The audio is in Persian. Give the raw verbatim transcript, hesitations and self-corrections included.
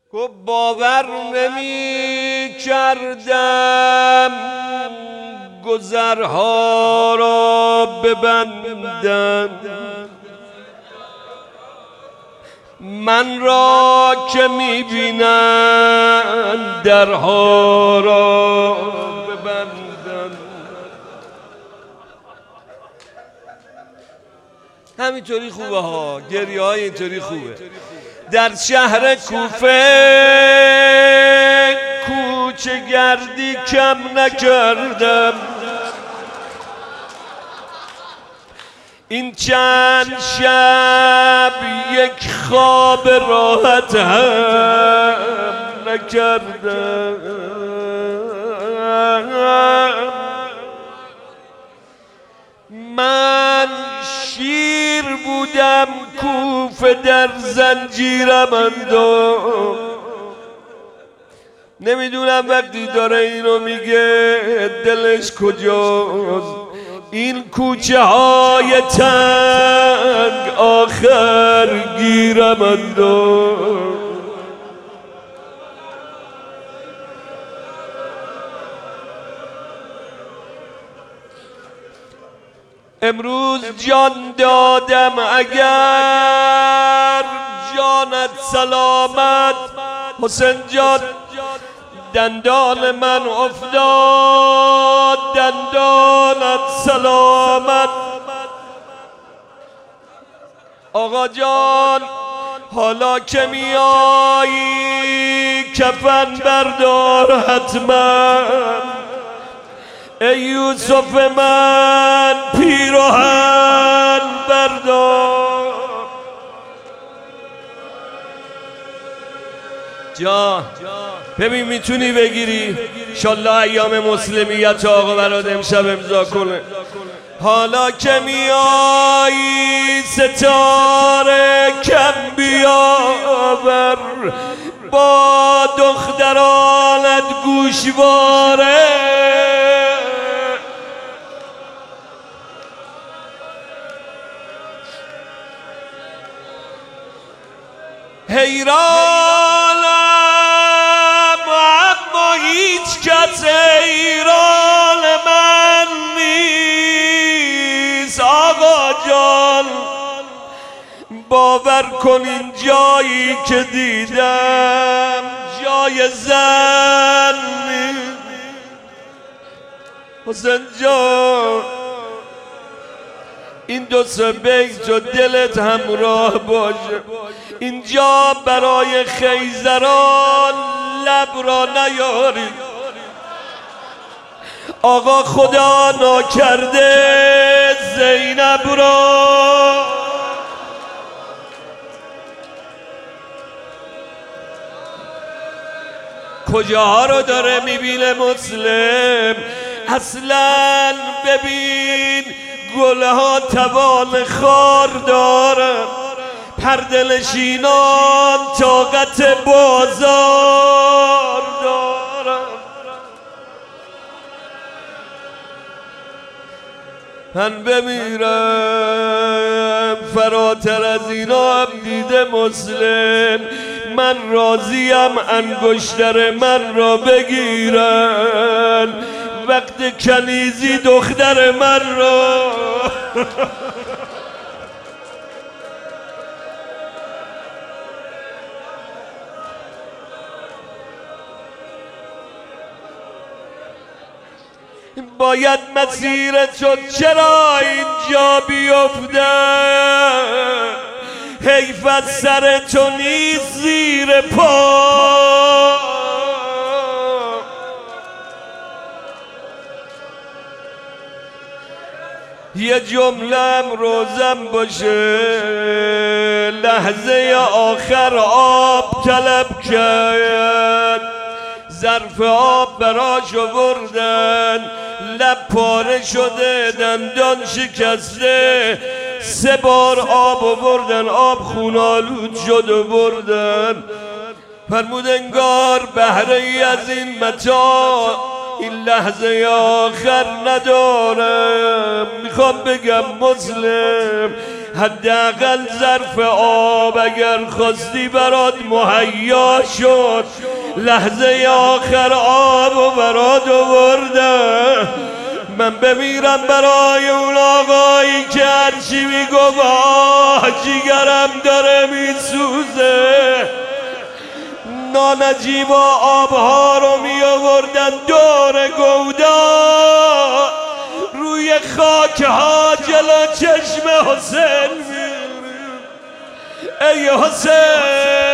گفت باور نمی کردم گذرها را ببندم، من را که می بینند درها را ببندم. همینطوری خوبه ها، گریه های اینطوری خوبه. در شهر کوفه کوچه گردی کم نکردم، این چند شب یک خواب راحت هم نکردم. من شیر بودم کوفه در زنجیرم انداخت، نمیدونم وقتی داره اینو میگه دلش کجاست. این کوچه های تنگ آخر گیرم انداخت. امروز جان دادم اگر جانت سلامت، حسین جان دندان من افتاد دندانت سلامت. آقا جان حالا که میایی کفن بردار حتما، ای یوسف من پیراهن بردار. جان ببین میتونی بگیری، انشالله ایام مسلمیت آقا برات امشب امضا کنه. حالا که میایی ستاره کم بیاور، با دخترانت گوشواره. حیرانم اما هیچ کس حیران من نیست. آقا جان باور کن این جایی که دیدم جای زن نیست. حسین جان این دو سه بیت و دلت همراه باشه، اینجا برای خیزران لب را نیاری. آقا خدا ناکرده زینب را کجاها رو داره میبینه مسلم. اصلا ببین گلها توان خار دارن، پرده‌نشینان طاقت بازار دارن. من بمیرم فراتر از اینا هم دیده مسلم، من راضیم انگشتر من را بگیرن، وقت کنیزی دختر من را. باید مسیر تو چرا اینجا بیفته، حیف از سر تو نیست زیر پا. یه جملم روزم باشه، لحظه آخر آب طلب کرد، ظرف آب براش آوردن، لب پاره شده دندان شکسته، سه بار آب آوردن، آب خونالود شد آوردن. فرمود انگار بهره ای از این متاع این لحظه آخر ندارم. میخوام بگم مسلم حداقل ظرف آب اگر خواستی برات مهیا شد. لحظه آخر آب و برات آورده. من بمیرم برای اون آقایی که هرچی میگفت آه جیگرم داره میسوزه. نانجیب و آبها رو می آوردن دور گودا، روی خاک ها جلو چشم حسین. ای حسین